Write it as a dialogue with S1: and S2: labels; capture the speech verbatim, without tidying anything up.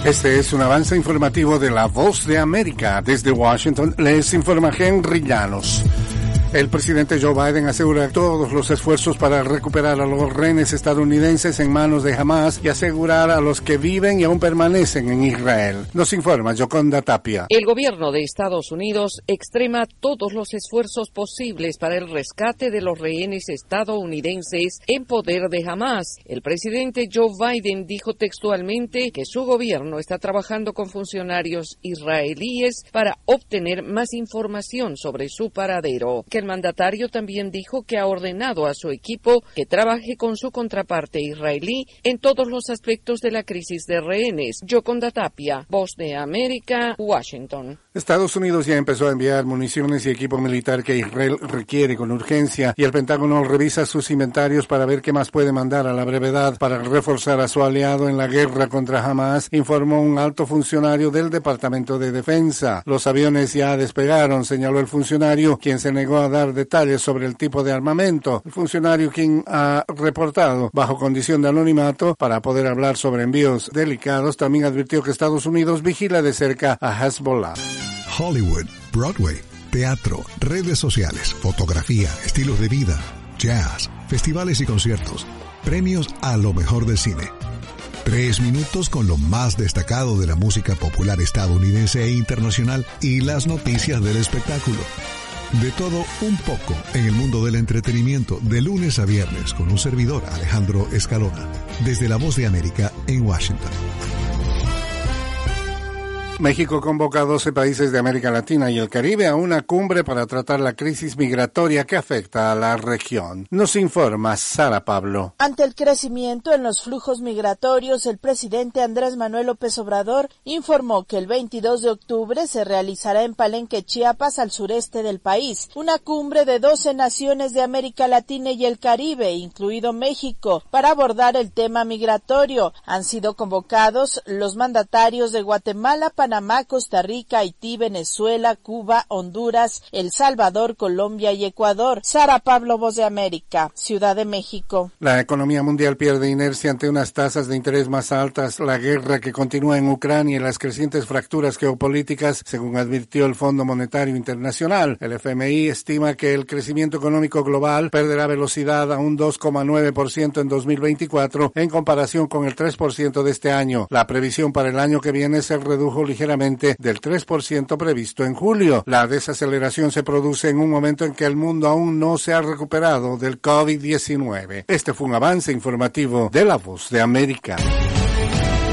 S1: Este es un avance informativo de La Voz de América. Desde Washington les informa Henry Llanos. El presidente Joe Biden asegura todos los esfuerzos para recuperar a los rehenes estadounidenses en manos de Hamas y asegurar a los que viven y aún permanecen en Israel. Nos informa Yoconda Tapia.
S2: El gobierno de Estados Unidos extrema todos los esfuerzos posibles para el rescate de los rehenes estadounidenses en poder de Hamas. El presidente Joe Biden dijo textualmente que su gobierno está trabajando con funcionarios israelíes para obtener más información sobre su paradero. Que el mandatario también dijo que ha ordenado a su equipo que trabaje con su contraparte israelí en todos los aspectos de la crisis de rehenes. Yoconda Tapia, Voz de América, Washington.
S1: Estados Unidos ya empezó a enviar municiones y equipo militar que Israel requiere con urgencia y el Pentágono revisa sus inventarios para ver qué más puede mandar a la brevedad para reforzar a su aliado en la guerra contra Hamas, informó un alto funcionario del Departamento de Defensa. Los aviones ya despegaron, señaló el funcionario, quien se negó a dar detalles sobre el tipo de armamento. El funcionario, quien ha reportado bajo condición de anonimato para poder hablar sobre envíos delicados, también advirtió que Estados Unidos vigila de cerca a Hezbollah.
S3: Hollywood, Broadway, teatro, redes sociales, fotografía, estilos de vida, jazz, festivales y conciertos, premios a lo mejor del cine. Tres minutos con lo más destacado de la música popular estadounidense e internacional y las noticias del espectáculo. De todo un poco en el mundo del entretenimiento, de lunes a viernes, con un servidor, Alejandro Escalona, desde La Voz de América en Washington.
S1: México convoca a doce países de América Latina y el Caribe a una cumbre para tratar la crisis migratoria que afecta a la región. Nos informa Sara Pablo.
S4: Ante el crecimiento en los flujos migratorios, el presidente Andrés Manuel López Obrador informó que el veintidós de octubre se realizará en Palenque, Chiapas, al sureste del país, una cumbre de doce naciones de América Latina y el Caribe, incluido México, para abordar el tema migratorio. Han sido convocados los mandatarios de Guatemala, Panamá, Costa Rica, Haití, Venezuela, Cuba, Honduras, El Salvador, Colombia y Ecuador. Sara Pablo, Voz de América, Ciudad de México.
S1: La economía mundial pierde inercia ante unas tasas de interés más altas, la guerra que continúa en Ucrania y las crecientes fracturas geopolíticas, según advirtió el Fondo Monetario Internacional. El F M I estima que el crecimiento económico global perderá velocidad a un dos coma nueve por ciento en dos mil veinticuatro en comparación con el tres por ciento de este año. La previsión para el año que viene se redujo ligeramente del tres por ciento previsto en julio. La desaceleración se produce en un momento en que el mundo aún no se ha recuperado del COVID diecinueve. Este fue un avance informativo de La Voz de América.